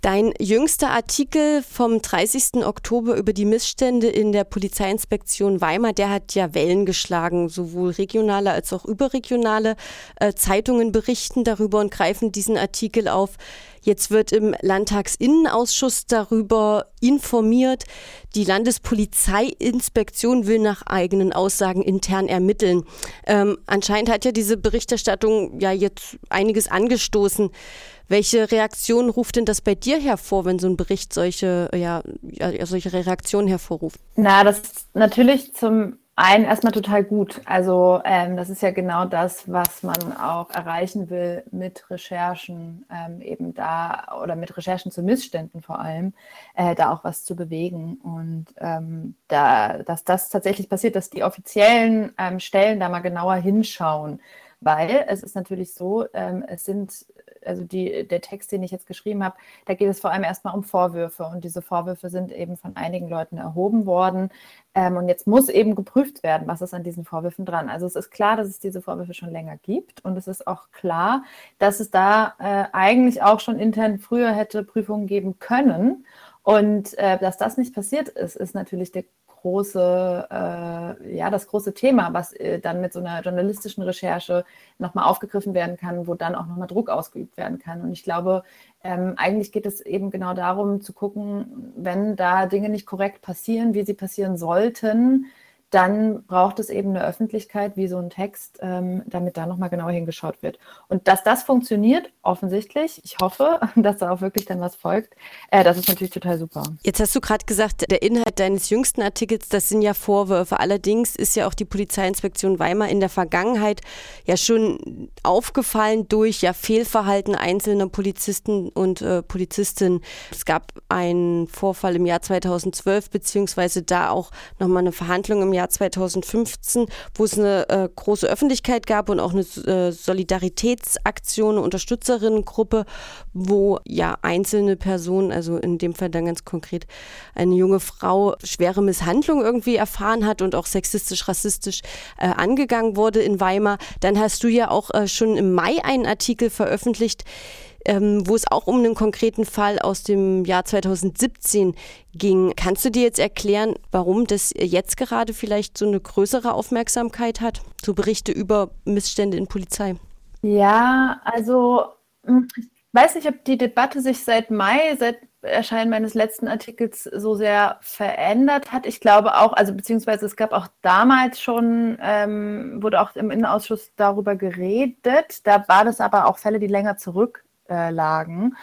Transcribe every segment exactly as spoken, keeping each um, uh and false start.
Dein jüngster Artikel vom dreißigsten Oktober über die Missstände in der Polizeiinspektion Weimar, der hat ja Wellen geschlagen. Sowohl regionale als auch überregionale äh, Zeitungen berichten darüber und greifen diesen Artikel auf. Jetzt wird im Landtagsinnenausschuss darüber informiert. Die Landespolizeiinspektion will nach eigenen Aussagen intern ermitteln. Ähm, anscheinend hat ja diese Berichterstattung ja jetzt einiges angestoßen. Welche Reaktion ruft denn das bei dir hervor, wenn so ein Bericht solche, ja, ja, solche Reaktionen hervorruft? Na, das ist natürlich zum einen erstmal total gut. Also ähm, das ist ja genau das, was man auch erreichen will mit Recherchen, ähm, eben da oder mit Recherchen zu Missständen vor allem, äh, da auch was zu bewegen. Und ähm, da, dass das tatsächlich passiert, dass die offiziellen ähm, Stellen da mal genauer hinschauen. Weil es ist natürlich so, ähm, es sind, also die, der Text, den ich jetzt geschrieben habe, da geht es vor allem erstmal um Vorwürfe. Und diese Vorwürfe sind eben von einigen Leuten erhoben worden. Ähm, und jetzt muss eben geprüft werden, was ist an diesen Vorwürfen dran. Also es ist klar, dass es diese Vorwürfe schon länger gibt. Und es ist auch klar, dass es da äh, eigentlich auch schon intern früher hätte Prüfungen geben können. Und äh, dass das nicht passiert ist, ist natürlich der große, äh, ja, das große Thema, was äh, dann mit so einer journalistischen Recherche nochmal aufgegriffen werden kann, wo dann auch nochmal Druck ausgeübt werden kann. Und ich glaube, ähm, eigentlich geht es eben genau darum zu gucken, wenn da Dinge nicht korrekt passieren, wie sie passieren sollten, dann braucht es eben eine Öffentlichkeit wie so ein Text, ähm, damit da nochmal genauer hingeschaut wird. Und dass das funktioniert, offensichtlich, ich hoffe, dass da auch wirklich dann was folgt, äh, das ist natürlich total super. Jetzt hast du gerade gesagt, der Inhalt deines jüngsten Artikels, das sind ja Vorwürfe. Allerdings ist ja auch die Polizeiinspektion Weimar in der Vergangenheit ja schon aufgefallen durch ja Fehlverhalten einzelner Polizisten und äh, Polizistinnen. Es gab einen Vorfall im Jahr zweitausendzwölf, beziehungsweise da auch nochmal eine Verhandlung im Jahr zweitausendfünfzehn, wo es eine äh, große Öffentlichkeit gab und auch eine äh, Solidaritätsaktion, eine Unterstützerinnengruppe, wo ja einzelne Personen, also in dem Fall dann ganz konkret eine junge Frau, schwere Misshandlung irgendwie erfahren hat und auch sexistisch, rassistisch äh, angegangen wurde in Weimar. Dann hast du ja auch äh, schon im Mai einen Artikel veröffentlicht, Ähm, wo es auch um einen konkreten Fall aus dem Jahr zweitausendsiebzehn ging. Kannst du dir jetzt erklären, warum das jetzt gerade vielleicht so eine größere Aufmerksamkeit hat? So Berichte über Missstände in Polizei. Ja, also ich weiß nicht, ob die Debatte sich seit Mai, seit Erscheinen meines letzten Artikels so sehr verändert hat. Ich glaube auch, also beziehungsweise es gab auch damals schon, ähm, wurde auch im Innenausschuss darüber geredet. Da war das aber auch Fälle, die länger zurück lagen.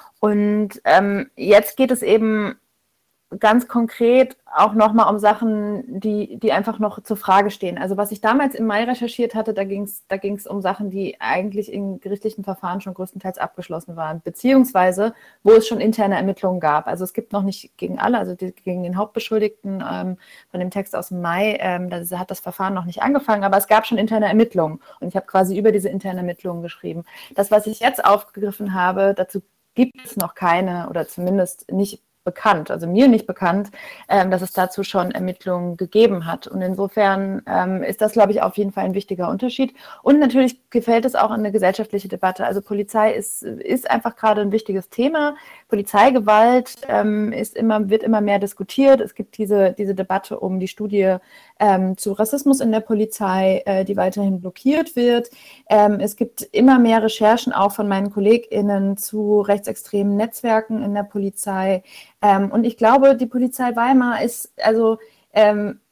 Und ähm, jetzt geht es eben ganz konkret auch nochmal um Sachen, die, die einfach noch zur Frage stehen. Also was ich damals im Mai recherchiert hatte, da ging es da ging's um Sachen, die eigentlich in gerichtlichen Verfahren schon größtenteils abgeschlossen waren, beziehungsweise wo es schon interne Ermittlungen gab. Also es gibt noch nicht gegen alle, also die, gegen den Hauptbeschuldigten ähm, von dem Text aus dem Mai, ähm, da hat das Verfahren noch nicht angefangen, aber es gab schon interne Ermittlungen. Und ich habe quasi über diese internen Ermittlungen geschrieben. Das, was ich jetzt aufgegriffen habe, dazu gibt es noch keine oder zumindest nicht bekannt, also mir nicht bekannt, ähm, dass es dazu schon Ermittlungen gegeben hat. Und insofern ähm, ist das, glaube ich, auf jeden Fall ein wichtiger Unterschied. Und natürlich gefällt es auch in eine gesellschaftliche Debatte. Also Polizei ist, ist einfach gerade ein wichtiges Thema. Polizeigewalt ähm, ist immer, wird immer mehr diskutiert. Es gibt diese, diese Debatte um die Studie ähm, zu Rassismus in der Polizei, äh, die weiterhin blockiert wird. Ähm, es gibt immer mehr Recherchen auch von meinen KollegInnen zu rechtsextremen Netzwerken in der Polizei. Ähm, und ich glaube, die Polizei Weimar ist, also ähm,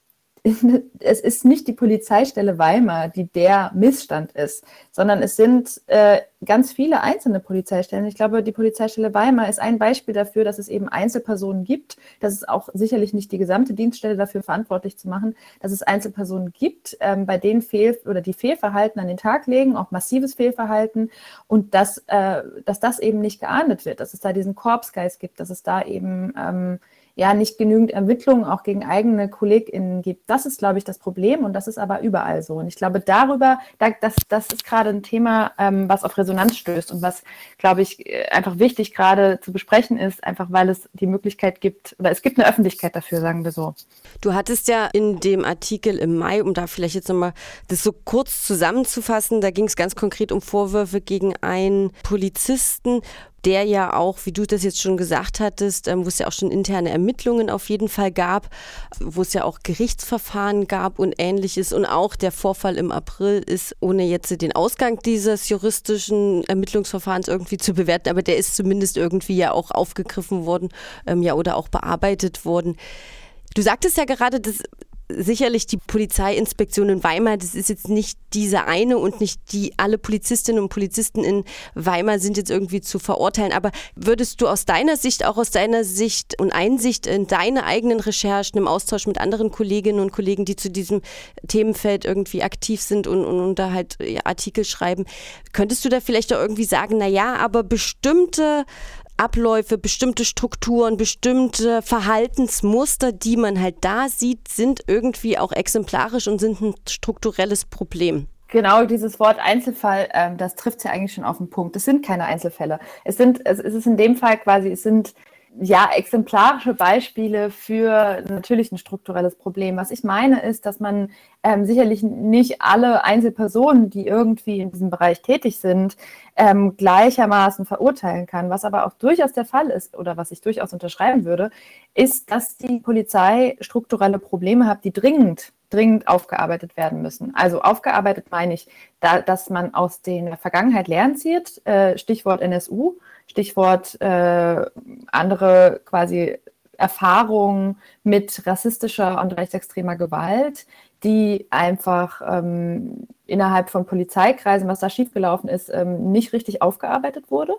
es ist nicht die Polizeistelle Weimar, die der Missstand ist, sondern es sind äh, ganz viele einzelne Polizeistellen. Ich glaube, die Polizeistelle Weimar ist ein Beispiel dafür, dass es eben Einzelpersonen gibt. Das ist auch sicherlich nicht die gesamte Dienststelle dafür verantwortlich zu machen, dass es Einzelpersonen gibt, ähm, bei denen Fehl- oder die Fehlverhalten an den Tag legen, auch massives Fehlverhalten, und dass, äh, dass das eben nicht geahndet wird, dass es da diesen Korpsgeist gibt, dass es da eben ähm, ja nicht genügend Ermittlungen auch gegen eigene KollegInnen gibt. Das ist, glaube ich, das Problem, und das ist aber überall so. Und ich glaube, darüber, da, das, das ist gerade ein Thema, ähm, was auf Resonanz stößt und was, glaube ich, einfach wichtig gerade zu besprechen ist, einfach weil es die Möglichkeit gibt, oder es gibt eine Öffentlichkeit dafür, sagen wir so. Du hattest ja in dem Artikel im Mai, um da vielleicht jetzt nochmal das so kurz zusammenzufassen, da ging es ganz konkret um Vorwürfe gegen einen Polizisten, der ja auch, wie du das jetzt schon gesagt hattest, ähm, wo es ja auch schon interne Ermittlungen auf jeden Fall gab, wo es ja auch Gerichtsverfahren gab und Ähnliches. Und auch der Vorfall im April ist, ohne jetzt den Ausgang dieses juristischen Ermittlungsverfahrens irgendwie zu bewerten, aber der ist zumindest irgendwie ja auch aufgegriffen worden, ähm, ja, oder auch bearbeitet worden. Du sagtest ja gerade, dass sicherlich die Polizeiinspektion in Weimar, das ist jetzt nicht diese eine und nicht die, alle Polizistinnen und Polizisten in Weimar sind jetzt irgendwie zu verurteilen, aber würdest du aus deiner Sicht, auch aus deiner Sicht und Einsicht in deine eigenen Recherchen, im Austausch mit anderen Kolleginnen und Kollegen, die zu diesem Themenfeld irgendwie aktiv sind und, und, und da halt ja, Artikel schreiben, könntest du da vielleicht auch irgendwie sagen, na ja, aber bestimmte Abläufe, bestimmte Strukturen, bestimmte Verhaltensmuster, die man halt da sieht, sind irgendwie auch exemplarisch und sind ein strukturelles Problem. Genau, dieses Wort Einzelfall, ähm, das trifft es ja eigentlich schon auf den Punkt. Es sind keine Einzelfälle. Es sind, es ist in dem Fall quasi, es sind ja exemplarische Beispiele für natürlich ein strukturelles Problem. Was ich meine ist, dass man ähm, sicherlich nicht alle Einzelpersonen, die irgendwie in diesem Bereich tätig sind, ähm, gleichermaßen verurteilen kann. Was aber auch durchaus der Fall ist oder was ich durchaus unterschreiben würde, ist, dass die Polizei strukturelle Probleme hat, die dringend dringend aufgearbeitet werden müssen. Also aufgearbeitet meine ich, da, dass man aus der Vergangenheit Lehren zieht, äh, Stichwort N S U, Stichwort äh, andere quasi Erfahrungen mit rassistischer und rechtsextremer Gewalt, die einfach ähm, innerhalb von Polizeikreisen, was da schiefgelaufen ist, ähm, nicht richtig aufgearbeitet wurde.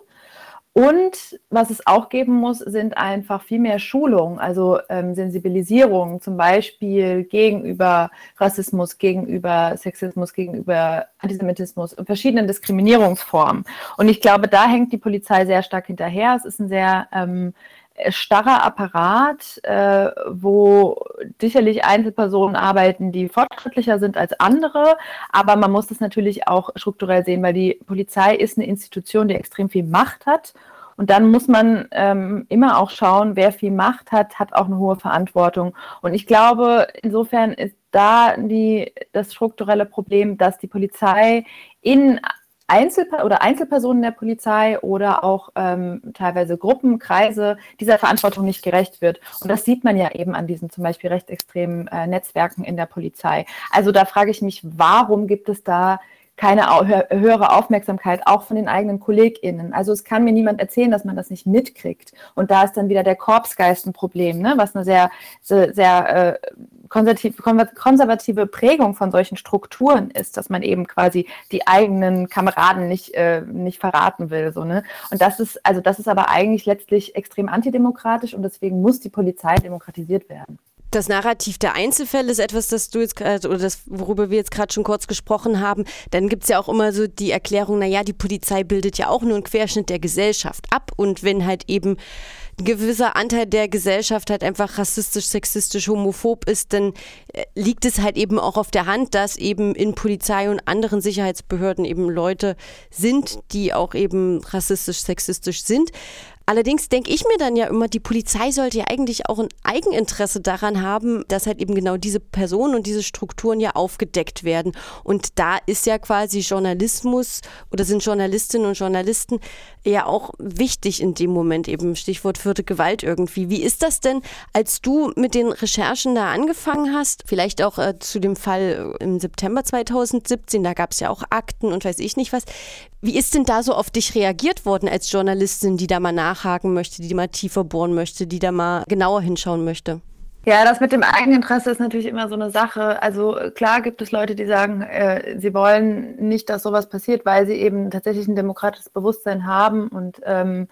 Und was es auch geben muss, sind einfach viel mehr Schulungen, also ähm, Sensibilisierung, zum Beispiel gegenüber Rassismus, gegenüber Sexismus, gegenüber Antisemitismus und verschiedenen Diskriminierungsformen. Und ich glaube, da hängt die Polizei sehr stark hinterher. Es ist ein sehr ähm, starrer Apparat, äh, wo sicherlich Einzelpersonen arbeiten, die fortschrittlicher sind als andere, aber man muss das natürlich auch strukturell sehen, weil die Polizei ist eine Institution, die extrem viel Macht hat und dann muss man ähm, immer auch schauen, wer viel Macht hat, hat auch eine hohe Verantwortung und ich glaube, insofern ist da die, das strukturelle Problem, dass die Polizei in Einzelper- oder Einzelpersonen der Polizei oder auch ähm, teilweise Gruppen, Kreise dieser Verantwortung nicht gerecht wird. Und das sieht man ja eben an diesen zum Beispiel rechtsextremen äh, Netzwerken in der Polizei. Also da frage ich mich, warum gibt es da keine au- hö- höhere Aufmerksamkeit, auch von den eigenen KollegInnen? Also es kann mir niemand erzählen, dass man das nicht mitkriegt. Und da ist dann wieder der Korpsgeist ein Problem, ne? Was eine sehr, sehr, sehr äh, konservative, konservative Prägung von solchen Strukturen ist, dass man eben quasi die eigenen Kameraden nicht, äh, nicht verraten will. So, ne? Und das ist, also das ist aber eigentlich letztlich extrem antidemokratisch und deswegen muss die Polizei demokratisiert werden. Das Narrativ der Einzelfälle ist etwas, das du jetzt gerade, oder das, worüber wir jetzt gerade schon kurz gesprochen haben. Dann gibt es ja auch immer so die Erklärung, naja, die Polizei bildet ja auch nur einen Querschnitt der Gesellschaft ab und wenn halt eben ein gewisser Anteil der Gesellschaft halt einfach rassistisch, sexistisch, homophob ist, dann liegt es halt eben auch auf der Hand, dass eben in Polizei und anderen Sicherheitsbehörden eben Leute sind, die auch eben rassistisch, sexistisch sind. Allerdings denke ich mir dann ja immer, die Polizei sollte ja eigentlich auch ein Eigeninteresse daran haben, dass halt eben genau diese Personen und diese Strukturen ja aufgedeckt werden. Und da ist ja quasi Journalismus oder sind Journalistinnen und Journalisten ja auch wichtig in dem Moment, eben Stichwort vierte Gewalt irgendwie. Wie ist das denn, als du mit den Recherchen da angefangen hast, vielleicht auch äh, zu dem Fall im September zweitausendsiebzehn, da gab es ja auch Akten und weiß ich nicht was. Wie ist denn da so auf dich reagiert worden als Journalistin, die da mal nachhaken möchte, die mal tiefer bohren möchte, die da mal genauer hinschauen möchte? Ja, das mit dem Eigeninteresse ist natürlich immer so eine Sache. Also klar gibt es Leute, die sagen, äh, sie wollen nicht, dass sowas passiert, weil sie eben tatsächlich ein demokratisches Bewusstsein haben und ähm,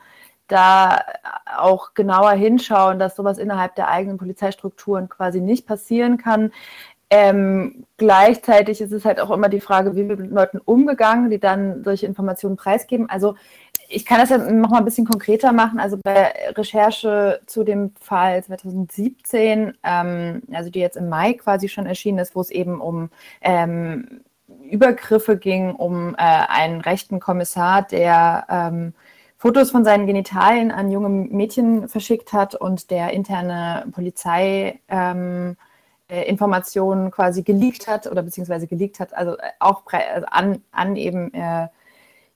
da auch genauer hinschauen, dass sowas innerhalb der eigenen Polizeistrukturen quasi nicht passieren kann. Ähm, gleichzeitig ist es halt auch immer die Frage, wie wird mit Leuten umgegangen, die dann solche Informationen preisgeben. Also ich kann das ja noch mal ein bisschen konkreter machen. Also bei Recherche zu dem Fall zweitausendsiebzehn, ähm, also die jetzt im Mai quasi schon erschienen ist, wo es eben um ähm, Übergriffe ging, um äh, einen rechten Kommissar, der ähm, Fotos von seinen Genitalien an junge Mädchen verschickt hat und der interne Polizei ähm, Informationen quasi geleakt hat oder beziehungsweise geleakt hat, also auch an, an eben äh,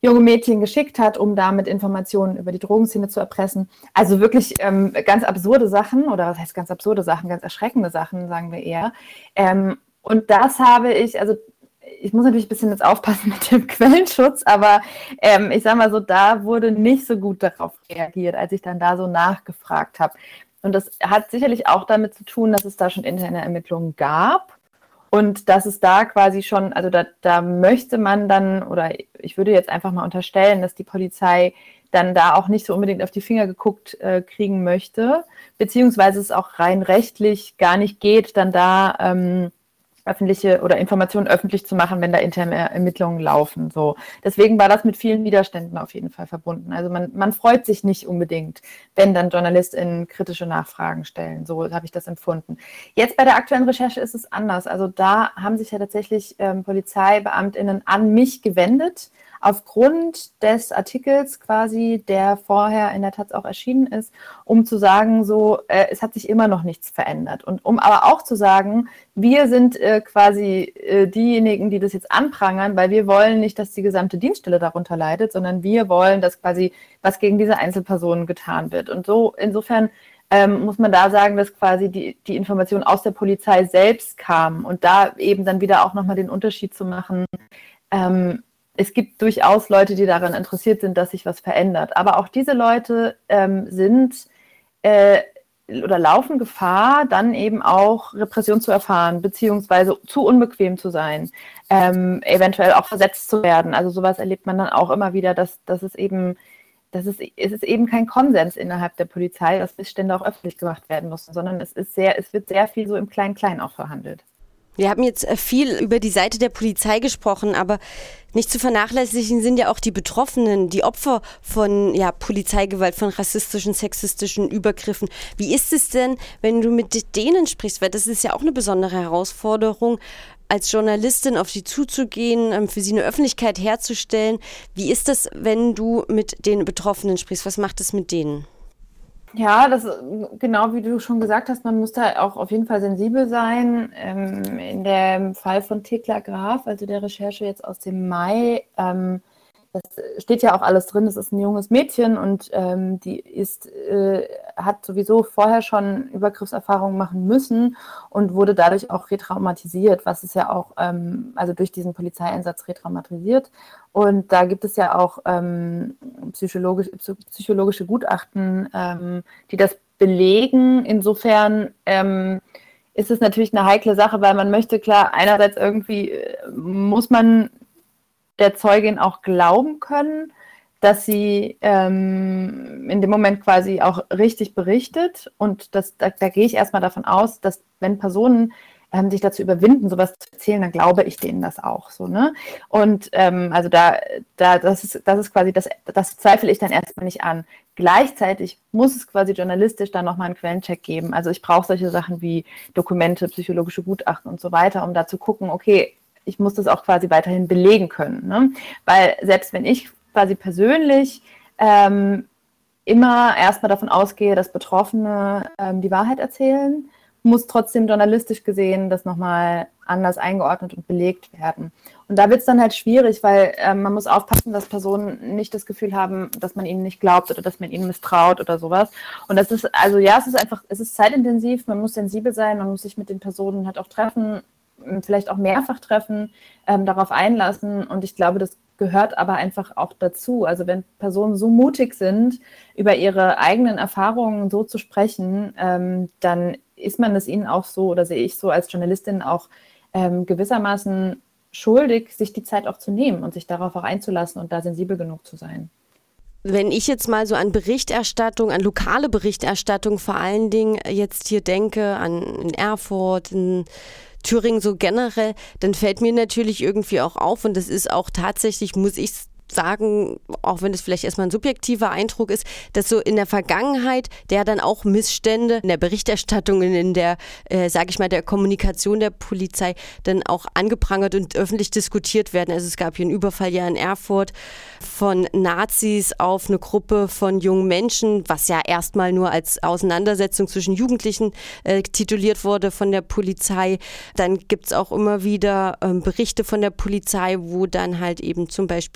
junge Mädchen geschickt hat, um damit Informationen über die Drogenszene zu erpressen. Also wirklich ähm, ganz absurde Sachen, oder was heißt ganz absurde Sachen, ganz erschreckende Sachen, sagen wir eher. Ähm, und das habe ich, also ich muss natürlich ein bisschen jetzt aufpassen mit dem Quellenschutz, aber ähm, ich sage mal so, da wurde nicht so gut darauf reagiert, als ich dann da so nachgefragt habe. Und das hat sicherlich auch damit zu tun, dass es da schon interne Ermittlungen gab. Und dass es da quasi schon, also da, da möchte man dann, oder ich würde jetzt einfach mal unterstellen, dass die Polizei dann da auch nicht so unbedingt auf die Finger geguckt äh, kriegen möchte, beziehungsweise es auch rein rechtlich gar nicht geht, dann da ähm, öffentliche oder Informationen öffentlich zu machen, wenn da interne Ermittlungen laufen. So. Deswegen war das mit vielen Widerständen auf jeden Fall verbunden. Also man, man freut sich nicht unbedingt, wenn dann JournalistInnen kritische Nachfragen stellen. So habe ich das empfunden. Jetzt bei der aktuellen Recherche ist es anders. Also da haben sich ja tatsächlich ähm, PolizeibeamtInnen an mich gewendet, aufgrund des Artikels quasi, der vorher in der Taz auch erschienen ist, um zu sagen, so, äh, es hat sich immer noch nichts verändert. Und um aber auch zu sagen, wir sind äh, quasi äh, diejenigen, die das jetzt anprangern, weil wir wollen nicht, dass die gesamte Dienststelle darunter leidet, sondern wir wollen, dass quasi was gegen diese Einzelpersonen getan wird. Und so, insofern ähm, muss man da sagen, dass quasi die, die Information aus der Polizei selbst kam und da eben dann wieder auch nochmal den Unterschied zu machen, ähm, es gibt durchaus Leute, die daran interessiert sind, dass sich was verändert. Aber auch diese Leute ähm, sind äh, oder laufen Gefahr, dann eben auch Repression zu erfahren, beziehungsweise zu unbequem zu sein, ähm, eventuell auch versetzt zu werden. Also sowas erlebt man dann auch immer wieder, dass, dass es eben, dass es, es ist eben kein Konsens innerhalb der Polizei, dass Missstände auch öffentlich gemacht werden müssen, sondern es ist sehr, es wird sehr viel so im Klein-Klein auch verhandelt. Wir haben jetzt viel über die Seite der Polizei gesprochen, aber nicht zu vernachlässigen sind ja auch die Betroffenen, die Opfer von ja, Polizeigewalt, von rassistischen, sexistischen Übergriffen. Wie ist es denn, wenn du mit denen sprichst? Weil das ist ja auch eine besondere Herausforderung, als Journalistin auf sie zuzugehen, für sie eine Öffentlichkeit herzustellen. Wie ist das, wenn du mit den Betroffenen sprichst? Was macht es mit denen? Ja, das genau wie du schon gesagt hast, man muss da auch auf jeden Fall sensibel sein. Ähm, in dem Fall von Thekla Graf, also der Recherche jetzt aus dem Mai, ähm, das steht ja auch alles drin, das ist ein junges Mädchen und ähm, die ist, äh, hat sowieso vorher schon Übergriffserfahrungen machen müssen und wurde dadurch auch retraumatisiert, was es ja auch, ähm, also durch diesen Polizeieinsatz retraumatisiert. Und da gibt es ja auch ähm, psychologisch, psychologische Gutachten, ähm, die das belegen. Insofern ähm, ist es natürlich eine heikle Sache, weil man möchte, klar, einerseits irgendwie äh, muss man der Zeugin auch glauben können, dass sie ähm, in dem Moment quasi auch richtig berichtet. Und das, da, da gehe ich erstmal davon aus, dass wenn Personen ähm, sich dazu überwinden, sowas zu erzählen, dann glaube ich denen das auch so, ne? Und ähm, also da, da, das ist, das ist quasi, das, das zweifle ich dann erstmal nicht an. Gleichzeitig muss es quasi journalistisch dann nochmal einen Quellencheck geben. Also ich brauche solche Sachen wie Dokumente, psychologische Gutachten und so weiter, um da zu gucken, okay, ich muss das auch quasi weiterhin belegen können, ne? Weil selbst wenn ich quasi persönlich ähm, immer erstmal davon ausgehe, dass Betroffene ähm, die Wahrheit erzählen, muss trotzdem journalistisch gesehen das nochmal anders eingeordnet und belegt werden. Und da wird es dann halt schwierig, weil ähm, man muss aufpassen, dass Personen nicht das Gefühl haben, dass man ihnen nicht glaubt oder dass man ihnen misstraut oder sowas. Und das ist, also ja, es ist einfach, es ist zeitintensiv, man muss sensibel sein, man muss sich mit den Personen halt auch treffen, vielleicht auch mehrfach treffen, ähm, darauf einlassen. Und ich glaube, das gehört aber einfach auch dazu. Also wenn Personen so mutig sind, über ihre eigenen Erfahrungen so zu sprechen, ähm, dann ist man es ihnen auch so, oder sehe ich so als Journalistin auch ähm, gewissermaßen schuldig, sich die Zeit auch zu nehmen und sich darauf auch einzulassen und da sensibel genug zu sein. Wenn ich jetzt mal so an Berichterstattung, an lokale Berichterstattung vor allen Dingen jetzt hier denke, an in Erfurt, in Thüringen so generell, dann fällt mir natürlich irgendwie auch auf, und das ist auch tatsächlich, muss ich sagen, auch wenn es vielleicht erstmal ein subjektiver Eindruck ist, dass so in der Vergangenheit der dann auch Missstände in der Berichterstattung, in der, äh, sage ich mal, der Kommunikation der Polizei dann auch angeprangert und öffentlich diskutiert werden. Also es gab hier einen Überfall ja in Erfurt von Nazis auf eine Gruppe von jungen Menschen, was ja erstmal nur als Auseinandersetzung zwischen Jugendlichen äh, tituliert wurde von der Polizei. Dann gibt es auch immer wieder ähm, Berichte von der Polizei, wo dann halt eben zum Beispiel Festnahmen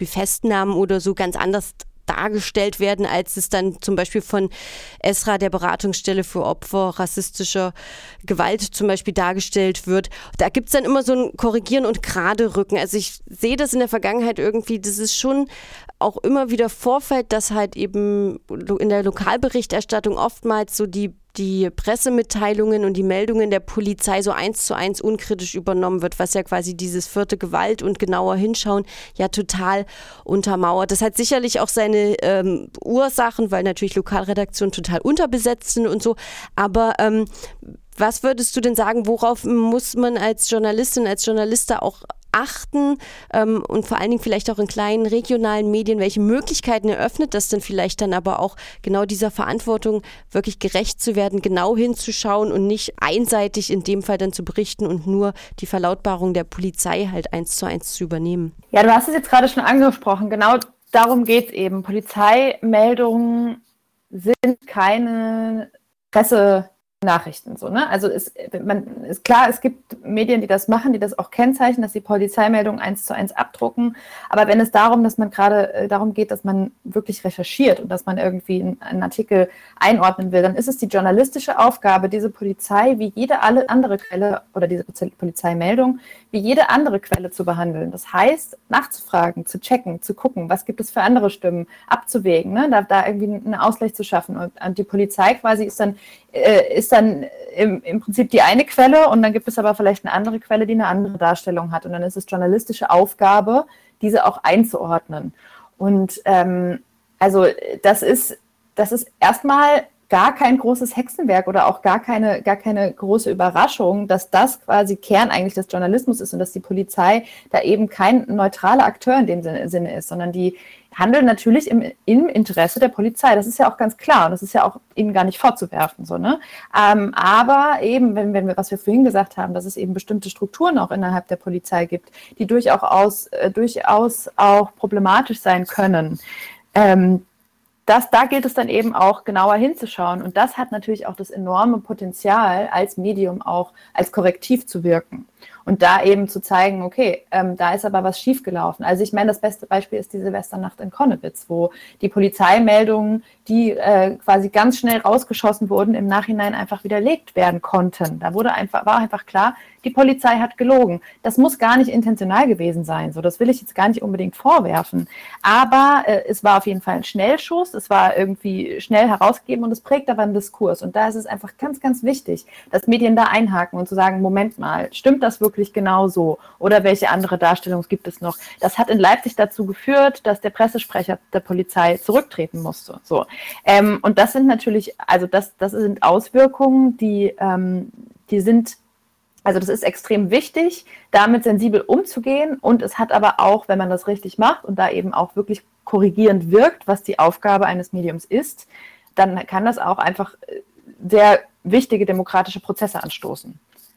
Deliktnamen oder so ganz anders dargestellt werden, als es dann zum Beispiel von ESRA, der Beratungsstelle für Opfer rassistischer Gewalt zum Beispiel dargestellt wird. Da gibt es dann immer so ein Korrigieren und gerade Rücken. Also ich sehe das in der Vergangenheit irgendwie, das ist schon auch immer wieder vorfällt, dass halt eben in der Lokalberichterstattung oftmals so die die Pressemitteilungen und die Meldungen der Polizei so eins zu eins unkritisch übernommen wird, was ja quasi dieses vierte Gewalt und genauer hinschauen ja total untermauert. Das hat sicherlich auch seine ähm, Ursachen, weil natürlich Lokalredaktionen total unterbesetzt sind und so, aber ähm, was würdest du denn sagen, worauf muss man als Journalistin, als Journalist da auch achten ähm, und vor allen Dingen vielleicht auch in kleinen regionalen Medien, welche Möglichkeiten eröffnet das denn vielleicht dann aber auch genau dieser Verantwortung wirklich gerecht zu werden, genau hinzuschauen und nicht einseitig in dem Fall dann zu berichten und nur die Verlautbarung der Polizei halt eins zu eins zu übernehmen? Ja, du hast es jetzt gerade schon angesprochen, genau darum geht es eben. Polizeimeldungen sind keine Presse Nachrichten, so, ne? Also ist, man, ist klar, es gibt Medien, die das machen, die das auch kennzeichnen, dass die Polizeimeldungen eins zu eins abdrucken. Aber wenn es darum, dass man gerade äh, darum geht, dass man wirklich recherchiert und dass man irgendwie einen, einen Artikel einordnen will, dann ist es die journalistische Aufgabe, diese Polizei wie jede alle andere Quelle oder diese Polizeimeldung wie jede andere Quelle zu behandeln. Das heißt, nachzufragen, zu checken, zu gucken, was gibt es für andere Stimmen, abzuwägen, ne? da, da irgendwie einen Ausgleich zu schaffen. Und, und die Polizei quasi ist dann äh, ist dann im, im Prinzip die eine Quelle und dann gibt es aber vielleicht eine andere Quelle, die eine andere Darstellung hat. Und dann ist es journalistische Aufgabe, diese auch einzuordnen. Und ähm, also das ist, das ist erstmal gar kein großes Hexenwerk oder auch gar keine, gar keine große Überraschung, dass das quasi Kern eigentlich des Journalismus ist und dass die Polizei da eben kein neutraler Akteur in dem Sinne ist, sondern die handeln natürlich im, im Interesse der Polizei. Das ist ja auch ganz klar und das ist ja auch ihnen gar nicht vorzuwerfen. So, ne? Ähm, aber eben, wenn, wenn wir, was wir vorhin gesagt haben, dass es eben bestimmte Strukturen auch innerhalb der Polizei gibt, die durchaus, äh, durchaus auch problematisch sein können, ähm, Das, da gilt es dann eben auch genauer hinzuschauen. Und das hat natürlich auch das enorme Potenzial, als Medium auch als Korrektiv zu wirken. Und da eben zu zeigen, okay, ähm, da ist aber was schiefgelaufen. Also ich meine, das beste Beispiel ist die Silvesternacht in Konnewitz, wo die Polizeimeldungen, die äh, quasi ganz schnell rausgeschossen wurden, im Nachhinein einfach widerlegt werden konnten. Da wurde einfach, war einfach klar, die Polizei hat gelogen. Das muss gar nicht intentional gewesen sein. So, das will ich jetzt gar nicht unbedingt vorwerfen. Aber äh, es war auf jeden Fall ein Schnellschuss. Es war irgendwie schnell herausgegeben und es prägt aber einen Diskurs. Und da ist es einfach ganz, ganz wichtig, dass Medien da einhaken und zu sagen, Moment mal, stimmt das wirklich genau so? Oder welche andere Darstellung gibt es noch? Das hat in Leipzig dazu geführt, dass der Pressesprecher der Polizei zurücktreten musste. So. Ähm, und das sind natürlich, also das, das sind Auswirkungen, die, ähm, die sind Also das ist extrem wichtig, damit sensibel umzugehen und es hat aber auch, wenn man das richtig macht und da eben auch wirklich korrigierend wirkt, was die Aufgabe eines Mediums ist, dann kann das auch einfach sehr wichtige demokratische Prozesse anstoßen.